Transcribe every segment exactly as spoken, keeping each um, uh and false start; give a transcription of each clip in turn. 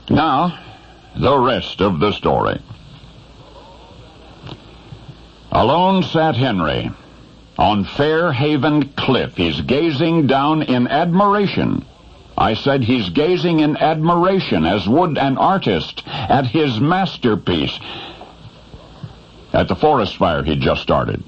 Now, the rest of the story. Alone sat Henry on Fairhaven Cliff. He's gazing down in admiration. I said he's gazing in admiration, as would an artist, at his masterpiece, at the forest fire he'd just started.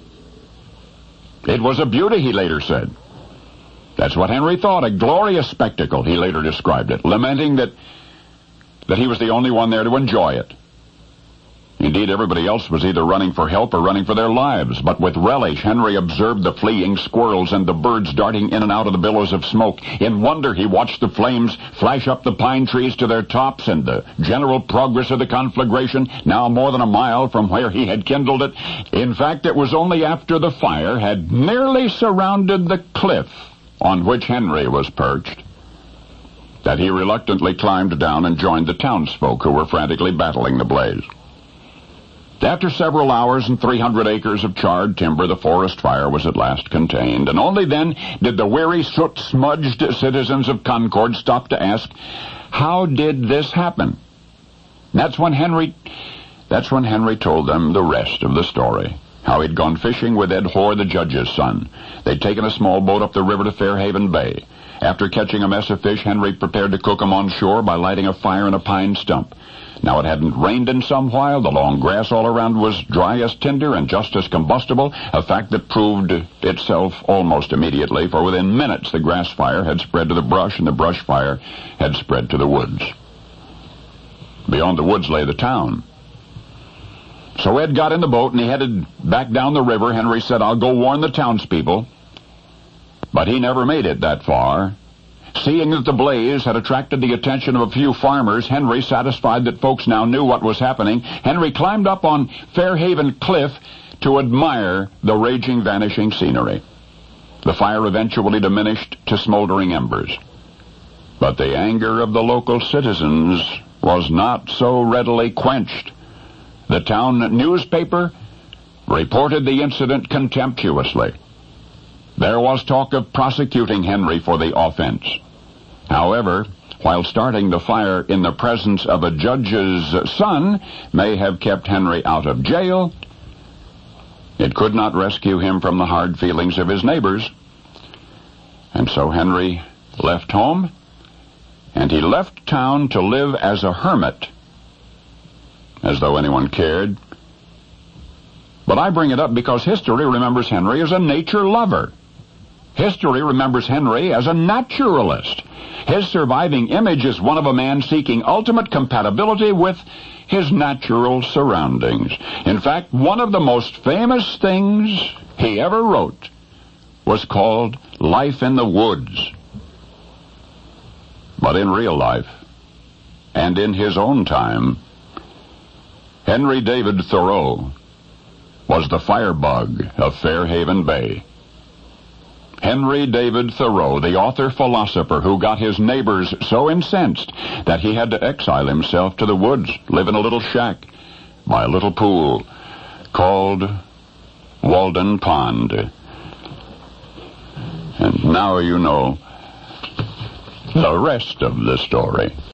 It was a beauty, he later said. That's what Henry thought, a glorious spectacle, he later described it, lamenting that that he was the only one there to enjoy it. Indeed, everybody else was either running for help or running for their lives, but with relish Henry observed the fleeing squirrels and the birds darting in and out of the billows of smoke. In wonder he watched the flames flash up the pine trees to their tops and the general progress of the conflagration, now more than a mile from where he had kindled it. In fact, it was only after the fire had nearly surrounded the cliff on which Henry was perched that he reluctantly climbed down and joined the townsfolk who were frantically battling the blaze. After several hours and three hundred acres of charred timber, the forest fire was at last contained, and only then did the weary, soot-smudged citizens of Concord stop to ask, how did this happen? That's when Henry, that's when Henry told them the rest of the story. How he'd gone fishing with Ed Hoare, the judge's son. They'd taken a small boat up the river to Fairhaven Bay. After catching a mess of fish, Henry prepared to cook them on shore by lighting a fire in a pine stump. Now, it hadn't rained in some while. The long grass all around was dry as tinder and just as combustible, a fact that proved itself almost immediately, for within minutes the grass fire had spread to the brush and the brush fire had spread to the woods. Beyond the woods lay the town. So Ed got in the boat and he headed back down the river. Henry said, I'll go warn the townspeople. But he never made it that far. Seeing that the blaze had attracted the attention of a few farmers, Henry, satisfied that folks now knew what was happening, Henry climbed up on Fairhaven Cliff to admire the raging, vanishing scenery. The fire eventually diminished to smoldering embers. But the anger of the local citizens was not so readily quenched. The town newspaper reported the incident contemptuously. There was talk of prosecuting Henry for the offense. However, while starting the fire in the presence of a judge's son may have kept Henry out of jail, it could not rescue him from the hard feelings of his neighbors. And so Henry left home, and he left town to live as a hermit, as though anyone cared. But I bring it up because history remembers Henry as a nature lover. History remembers Henry as a naturalist. His surviving image is one of a man seeking ultimate compatibility with his natural surroundings. In fact, one of the most famous things he ever wrote was called Life in the Woods. But in real life, and in his own time, Henry David Thoreau was the firebug of Fairhaven Bay. Henry David Thoreau, the author-philosopher who got his neighbors so incensed that he had to exile himself to the woods, live in a little shack by a little pool called Walden Pond. And now you know the rest of the story.